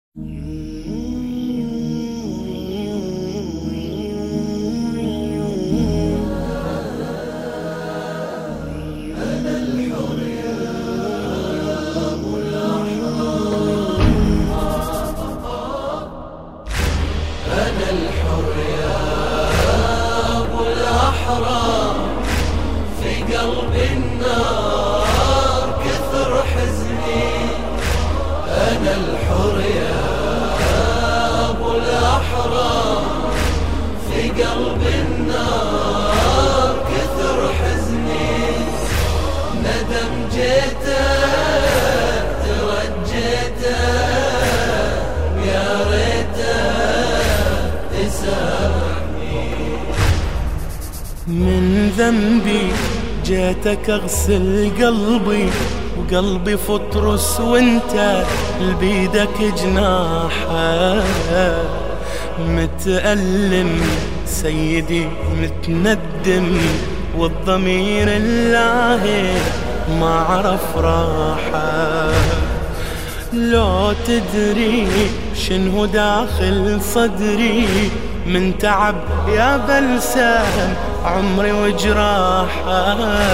في قلب النار كثر حزني. أنا الحر يا أبو الأحرار، في قلب النار كثر حزني. ندم جيتك ترجيتك، يا ريتك تسامحني. من ذنبي جيتك اغسل قلبي، وقلبي فطرس وانت لبيدك جناحه. متألم سيدي متندم، والضمير الله ما عرف راحه. لو تدري شنو داخل صدري من تعب يا بلسم عمري وجراحه.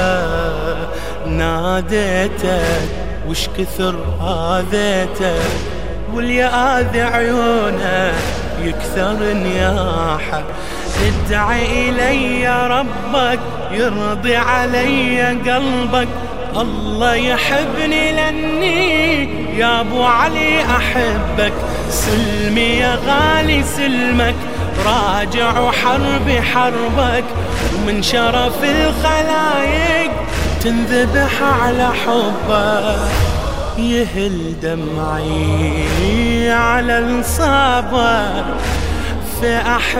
ناديتك وش كثر آذيتك، والياذي عيونه يكثر نياحه. ادعي إلي ربك يرضي علي قلبك، الله يحبني لاني يا ابو علي احبك. سلمي يا غالي سلمك، راجع وحربي حربك، ومن شرف الخلايق تنذبح على حبك. يهل دمعي على الصابك في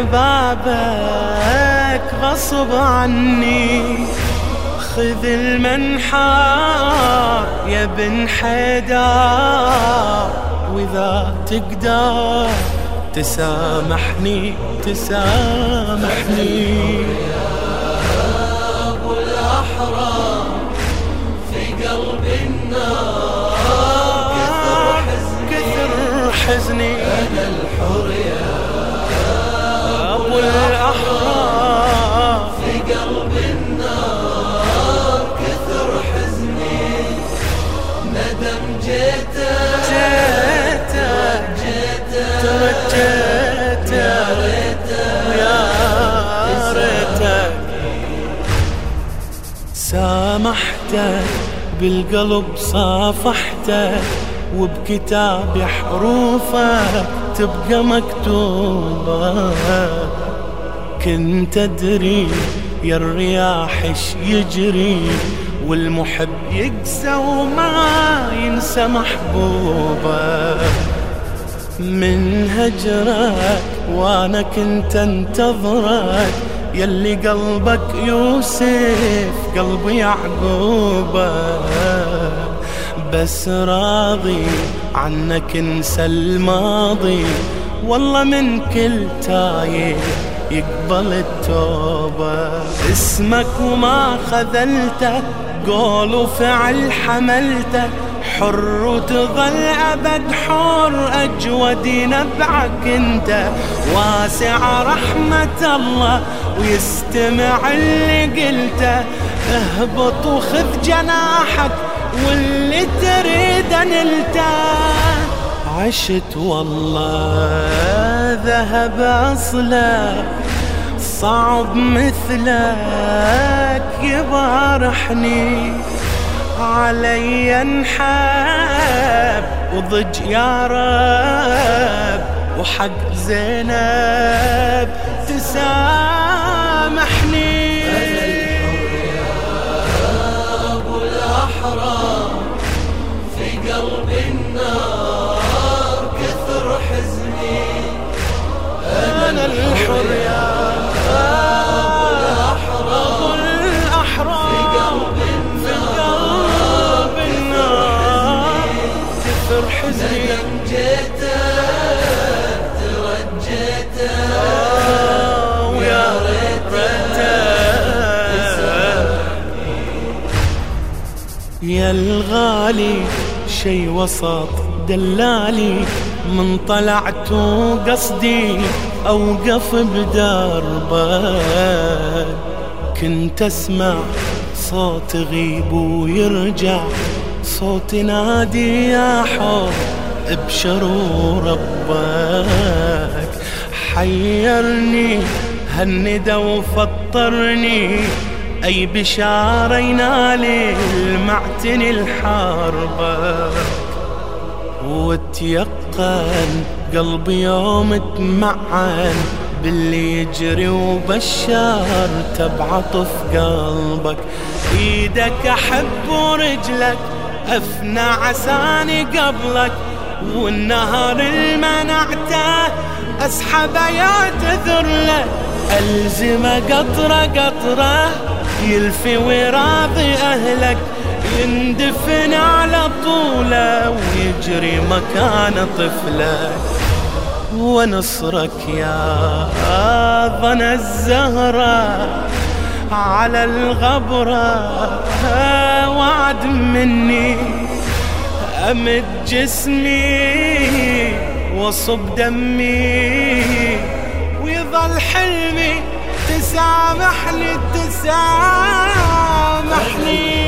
احبابك غصب عني. خذ المنحار يا بن حيدار، واذا تقدر تسامحني تسامحني. يا أبو الأحرار، في قلب النار كثر حزني. أنا الحر يا أبو الأحرار، في قلب النار كثر حزني. ندم جيتك ترجيتك، يا ريتك سامحتك بالقلب صافحتك، وبكتاب حروفك تبقى مكتوبة. كنت أدري يا الرياح اش يجري، والمحب يقسى وما ينسى محبوبه. من هجرك وانا كنت انتظرك، يلي قلبك يوسف قلبي يعقوبه. بس راضي عنك انسى الماضي، والله من كل تايب يقبل التوبة. اسمك وما خذلته، قول وفعل حملته، حر وتظل أبد حر، أجود نبعك انت. واسع رحمة الله ويستمع اللي قلته، اهبط وخذ جناحك واللي تريد نلته. عشت والله ذهب أصلك، صعب مثلك يبارحني. علي انحب وضج يا رب، وحق زينب تسامحني. أنا الحر يا أبو الأحرار، في قلب النار كثر حزني. أنا الحر يا أبو الأحرار، في قلب النار كثر حزني. ندم جيتك ترجيتك، ويا ريتك يا الغالي شي وسط دلالي، من طلعت وقصدي أوقف بدربك، كنت أسمع صوت غيب ويرجع، صوت نادي يا حب ابشر وربك. حيرني هالندى وفطرني، أي بشارة ينالي المعتني الحربك. وتيقن قلبي يوم تمعن باللي يجري وبشر تبعطف قلبك. ايدك احب ورجلك افنى عساني قبلك، والنهر المنعته اسحبه يعتذر له. الزم قطره قطره يلفي وراضي اهلك، يندفن على طوله ويجري مكان طفلك. ونصرك يا ظن الزهرة على الغبرة، وعد مني أمد جسمي وصب دمي، ويظل حلمي تسامحني تسامحني.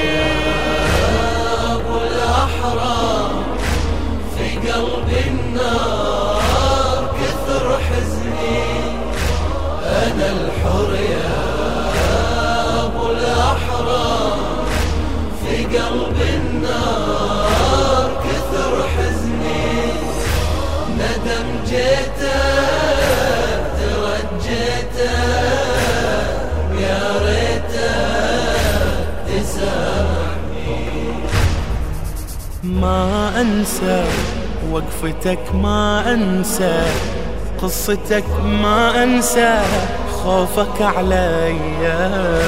أبو الأحرار في قلب النار كثر حزني، أنا الحر يا أبو الأحرار في قلب النار كثر حزني. ندم جيتك ترجيتك يا ريتك تسامحني. ما أنسى وقفتك، ما أنسى قصتك، ما أنسى خوفك عليا.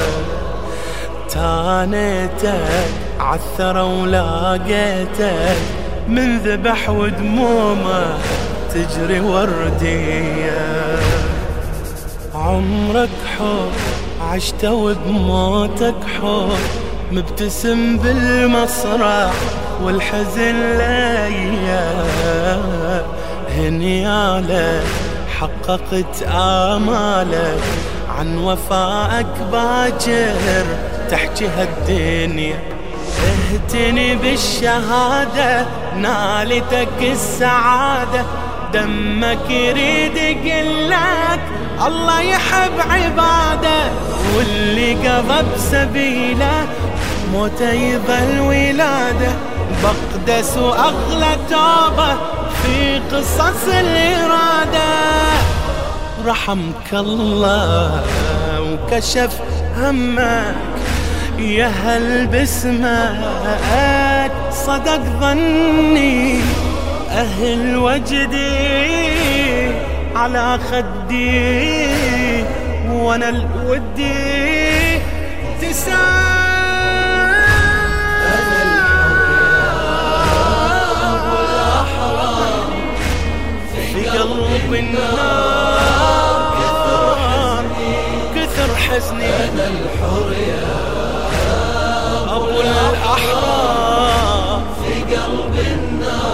تانيتك عثرة ولاقيتك من ذبح ودمومه تجري وردية. عمرك حب عشت وبموتك حب، مبتسم بالمصرع والحزن ليا. هنيالك حققت آمالك، عن وفائك باجر تحكي هالدنيا. اهتني بالشهادة نالتك السعادة، دمك يريد يقلك الله يحب عباده. واللي قضى بسبيله موته يظل ولاده، بقدس وأغلى توبة في قصص الإرادة. رحمك الله وكشف همك، يا هل باسمك صدق ظني. أهل وجدي على خدي، وانا الودي في قلب النار كثر حزني. أنا الحر يا أبو الأحرار في قلب النار